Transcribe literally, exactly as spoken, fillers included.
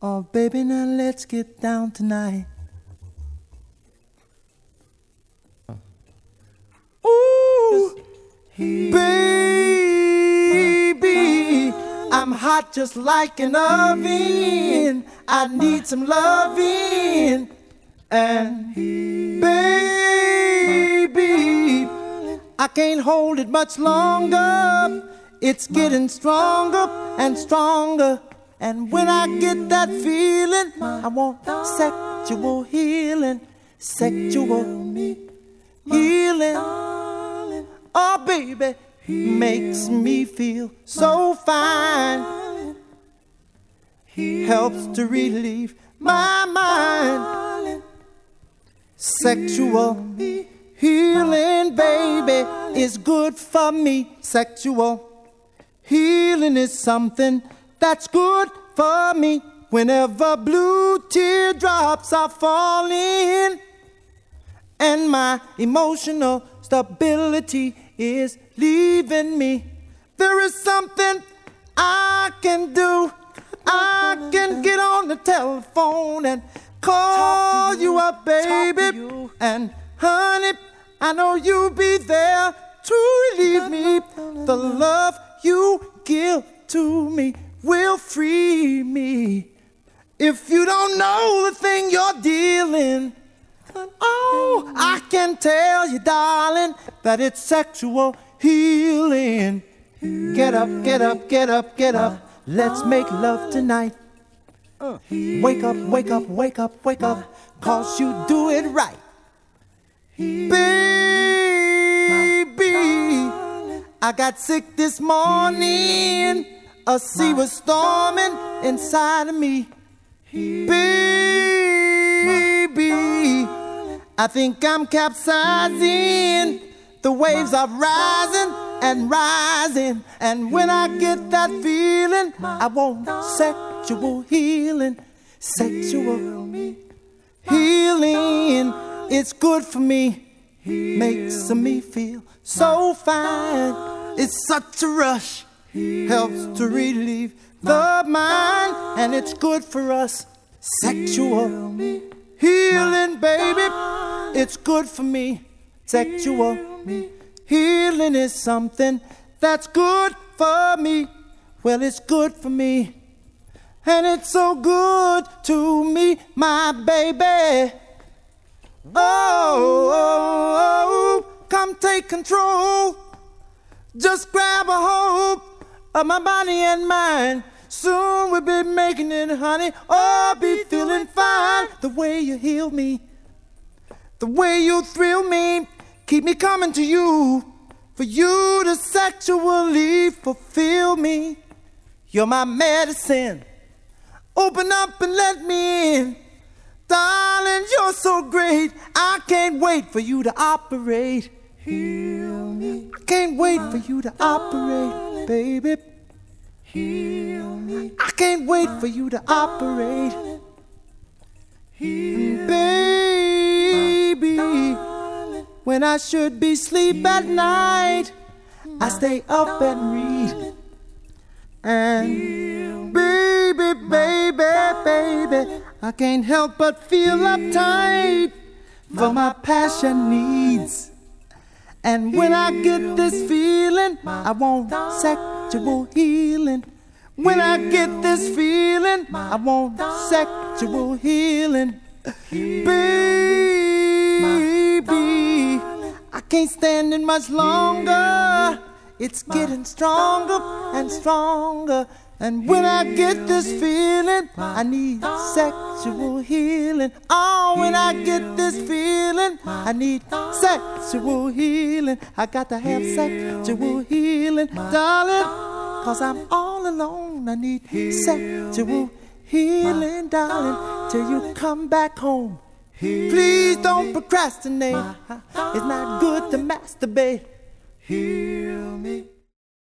Oh, baby, now let's get down tonight. Ooh, baby, I'm hot just like an oven. I need some loving. And baby, I can't hold it much longer. It's getting stronger and stronger. And when I get that feeling, I want sexual healing. Sexual healing. Oh, baby, makes me feel so fine. Helps to relieve my mind. Sexual healing, baby, is good for me. Sexual healing is something that's good for me. Whenever blue teardrops are falling and my emotional stability is leaving me, there is something I can do. I can get on the telephone and call you, you up, baby. You. And honey, I know you'll be there to relieve me. The love you give to me will free me. If you don't know the thing you're dealing, oh, I can tell you, darling, that it's sexual healing. Get up, get up, get up, get up. Let's make love tonight. Wake up, wake up, wake up, wake up, 'cause you do it right. Baby, I got sick this morning. A sea was storming inside of me. Baby, I think I'm capsizing. The waves are rising and rising. And when I get that feeling, I want sexual healing. Sexual healing. It's good for me. Makes me feel so fine. It's such a rush. Helps to relieve the mind. And it's good for us. Sexual healing, baby. It's good for me. Sexual healing is something that's good for me. Well, it's good for me. And it's so good to me, my baby. Oh, oh, oh, come take control. Just grab a hold of my body and mind. Soon we'll be making it, honey. Oh, I'll be feeling fine. The way you heal me, the way you thrill me, keep me coming to you. For you to sexually fulfill me. You're my medicine. Open up and let me in. Darling, you're so great. I can't wait for you to operate. Heal me. I can't wait for you to operate, baby. Heal me. I can't wait for you to operate. Heal baby, when I should be asleep at night, I stay up and read. And baby, baby, baby, I can't help but feel uptight for my passion needs. And when I get this feeling, I want sexual healing. When I get this feeling, I want sexual healing. Baby, I can't stand it much longer. It's getting stronger and stronger. And when I get this feeling, I need sexual healing. Oh, when I get this feeling, I need sexual healing. I got to have sexual healing, darling, 'cause I'm all alone. I need sexual healing, darling, till you come back home. Please don't procrastinate. It's not good to masturbate. Heal me.